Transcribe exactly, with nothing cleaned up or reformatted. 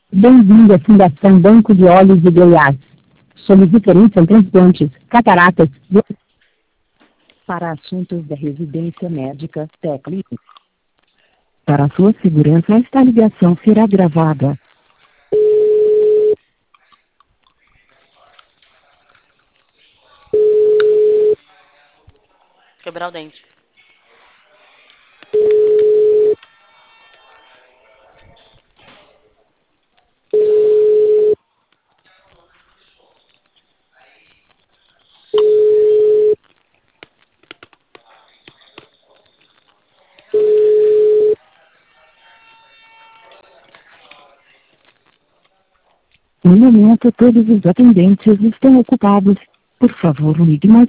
Bem-vindo à Fundação Banco de Olhos de Goiás. Somos diferentes em transplantes, cataratas, do... Para assuntos da residência médica, tecle um. Para a sua segurança, esta ligação será gravada. Quebrar o dente. No momento, todos os atendentes estão ocupados. Por favor, ligue mais